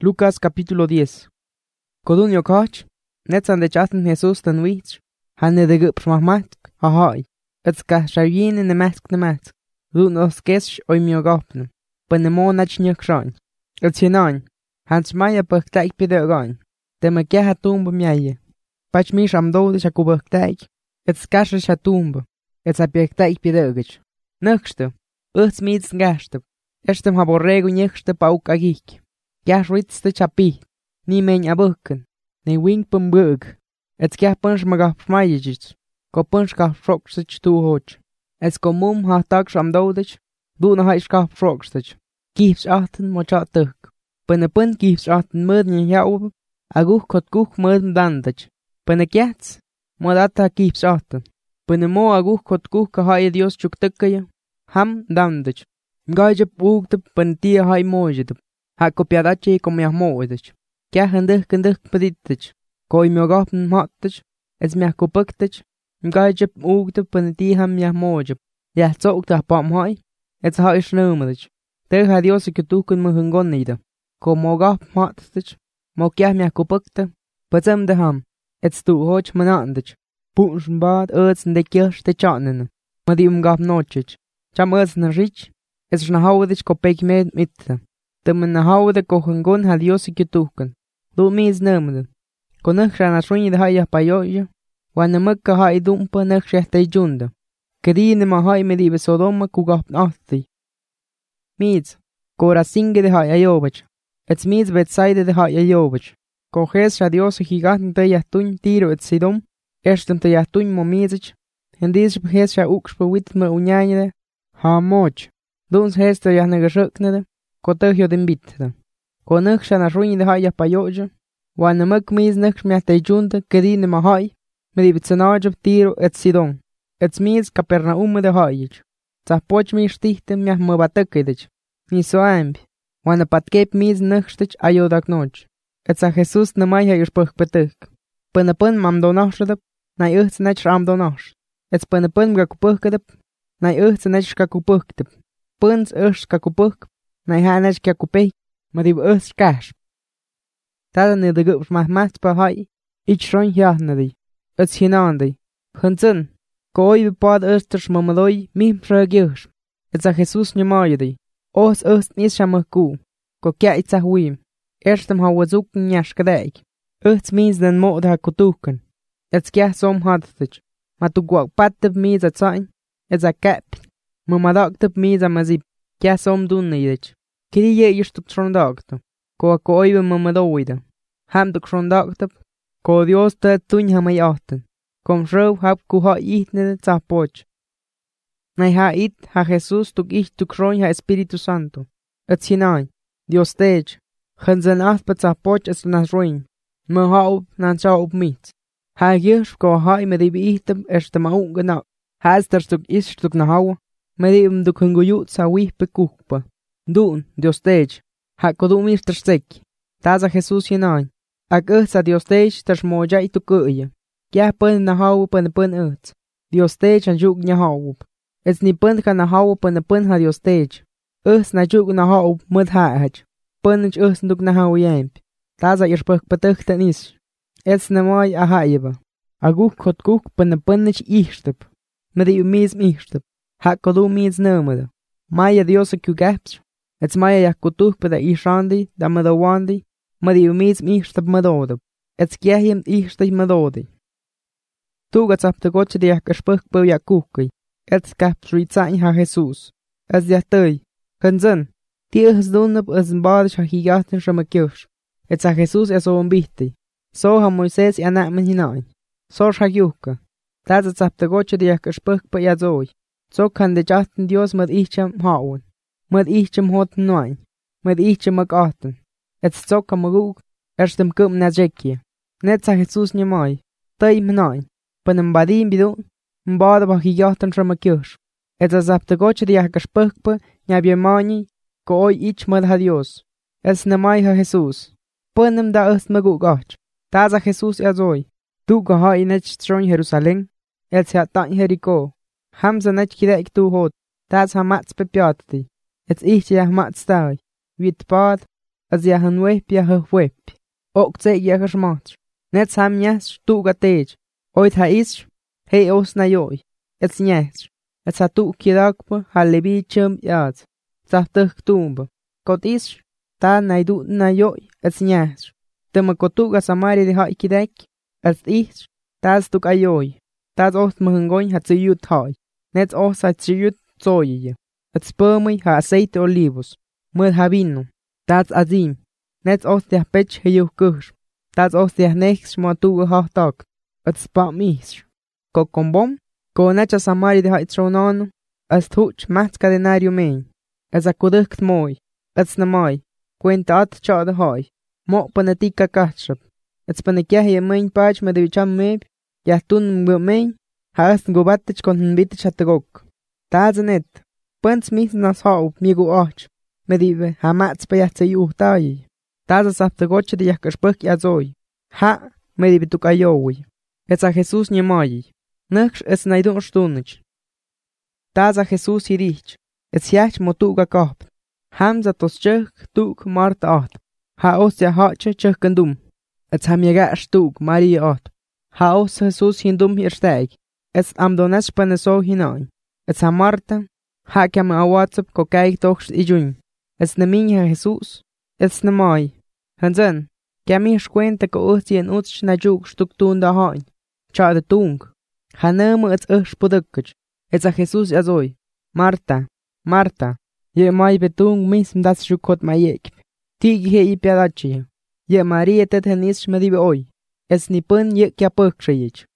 Lucas capítulo 10. Codunio coch, netzan de chasten Jesús tan wich, hanne de gup mahmatk, ahai, ets ka shayin in de mask, dun os kesh oi mio gopnem, ben de mo nach nyuk shan. Ets hinan, hans maya bachtaik pide gain, de me kya hatumb miaye. Pach mish am dode shaku bachtaik, ets kashe shatumb, ets a bachtaik pide gach. Nukste, ets miets ngashte, estem haborrego nyekste pauk agik. Gas ritz de chapi, ni men abukken, ni wing pum bug, ets kya punch magaf mayjits, ko punch ka froksich tu hoch, ets ko mum ha tak sham dodich, du na haish ka froksich, giefs achten mochatuk, pene pun giefs achten murden jaub, aguch kot guch murden dandich, pene kyats, modata giefs achten, pene mo aguch kot guch ka haye dios chuktukkaya, ham dandich, gajep ugte pen tia hai mojit. Hakko piadache kom ja moedich. Kya hendig peditich. Koi mio gopn matich. Es mia ko puktich. Mgajep ugte penti ham ja mojep. Ja zokta pam hai. Es ha is numedich. Ter ha dios ke tukun me hungon nida. Ko mo gop matich. Mo kya mia ko pukte. Pazem de ham. Es tu hoch manandich. Punch bad erts de kirsch de chanen. Ma di gop nochich. Cham erts na rich. Es na haudich ko pek mit. De men na houde ko hungon ha dios ke tuken. Du mis nemden. Ko nach na shuni de haya payoya. Wan mekka ha idumpa nach shte junda. Kedine ma hay me di Sodoma ku gap nachti. Mis ko ra singe de haya yobach. Ets mis betsaide de haya yobach. Ko hes ha dios gigant de ya tun tiro et Sidom. Erstem te ya tun mo misich. Hendis hes ha uks bewit me unyane. Ha moch. Duns hes te ya negashuknede. Ko tegyo den bitte. Ko nuk shana ruin de haya payoja. Wan muk mis nuk shmiate junta kedine ma hay. Me di bitsanaj tiro et Sidon. Et mis Capernaum de hayich. Zapoch mi stichte mi me batekidich. Ni so ambi. Wan patkep mis nuk stich ayodak noch. Et sa Jesus na mai ha ispuk betek. Pun mam donashadap. Na uchts nach ram donash. Et pun ga kupukadap. Na uchts nach ka kupuktap. Puns ka kupuk. Nai hanach kya kupei, ma di us cash. Tada ne de gups mahmat pa hai, ich shron hiahnadi, it's hinandi. Hunzun, koi bipad usters mamadoi, mim shragiush. It's a Jesus nyamayadi, os ust nis shamaku, ko kya it's a huim. Erstem ha wazuken nyashkadeik. Uts means den mod ha kutuken. It's kya som hadtich. Ma tu guak patib means a tsain, it's a cap. Mamadaktab means a mazip. Kya som dunnidich. Kiri ye yishtup trondagta. Ko oive mamadoida. Ham duk trondagtap. Ko dios ta tun hamay ahten. Kom shrew hap ku ha itne zapoch. Nay ha it ha Jesus tuk ich tuk shron ha Espiritu Santo. Et hinay. Dios tej. Hanzen aspa zapoch es nas ruin. Me ha up nan sa up mit. Ha yish ko ha ime dibi ihtem erste ma ungenak. Has der tuk ish tuk na hawa. Medibum du kunguyut sa wihpe kukpa. Dun, Dios tej, ha kodum ir sek. Taza Jesus hinay. Ag sa Dios tej ters moja itu kuya. Kya pen na hawu pen ut. Dios tej an juk nya hawu. Ets ni pen ka na hawu pen ha Dios tej. Na juk na hawu mud ha hach. Pen nduk na hawu yamp. Taza ir pek petukten is. Ets na moy a haiba. Aguk kot kuk pen ichtep. Medibum mis ichtep. Ha kodu means nomada. Maya Dios ku gaps. It's Maya yakutuk peda ishandi, da madawandi, madi umiz mishtab madodab. It's gyahim ishtab madodi. Tugats up the gotcha de yakashpuk po yakuki. It's gaps ritzain ha Jesus. As yatui. Hanzun. Tia has done up as badish ha higatin shamakyush. It's a Jesus as o umbiti. So ha Moises yanatman hinai. So shayuka. That's up the gotcha de yakashpuk po yazoi. So kan de jachten Dios med ichem hauen. Med ichem hoten noin. Med ichem magaten. Et zocka magug. Erstem kum na jekie. Net sa Jesus nyamai. Tai mnain. Panem badim bidun. Mbada ba higaten shamakyush. Et azap de goche de yakashpukpa. Nyabiemani. Ko oi ich med ha Dios. Es namai ha Jesus. Panem da est magugach. Taza Jesus azoi. Tu ga ha inech stron Jerusalem. Et se atan Jericho. Hamza net kidek tu hot. Tas ha mats bepiatdi. It's ich ja mats dai. Wit bad. as yahan wep yah wep. Okze yah schmatsch. Net sam nyas tuga tej. Oit ha isch, he os na yoi. Ets nyas. Ets ha tu kirakpa ha lebi chum yaz. Zaftuk tumba. Kot isch, ta naidu na yoi. Ets nyas. Tema kotuga samari de hai kidek. Ets isch, tas tuk ayoi. Tas os mahangoin ha tsiyut hai. Net os ha tsiyut zoye. Ets permui ha aceite olivos. Mud ha vino. Tas azim. Net os de pech he yukur. Tas os de nex mo tuga ha tak. Ets pa mis. Ko kombom. Ko nacha samari de hai tronano. Ets tuch matska denario mein. Ets a kudukt moi. Ets na mai. Kwenta at cha de hai. Mo panatika kachap. Ets panakia he mein pach me de vicham meb. Yahtun mein. Ha est gobatich kon bitich atagok. Tas net. Pants mis nas hau migu och. Me dive ha mats pa yatsa yu tai. Tas aftagoche de yakashpuk yazoi. Ha me dive tukayowi. Ets a Jesus nyamai. Nux ets naidun stunich. Tas a Jesus hirich. Ets yach motuga kop. Hamza tos chuk tuk Marta at. Ha os ya hache chukandum. Ets ham yaga stuk Maria at. Ha os Jesus hindum hirsteg. Ets amdonas paneso hinai. Ets ha Marta. Ha kam a WhatsApp ko kaik toks ijun. Ets na minha Jesus. Ets na mai. Hansen. Kami cuenta ko usti en utsch na juk stuk tunda hain. Cha de tung. Hanemu ets podukach. Ets a Jesus azoi. Marta. Marta. Ye mai betung mism das shukot mayek. Tigi he i piadachi. Ye Maria tet henis medibe oi. Ets ni pun ye kya pukshayich.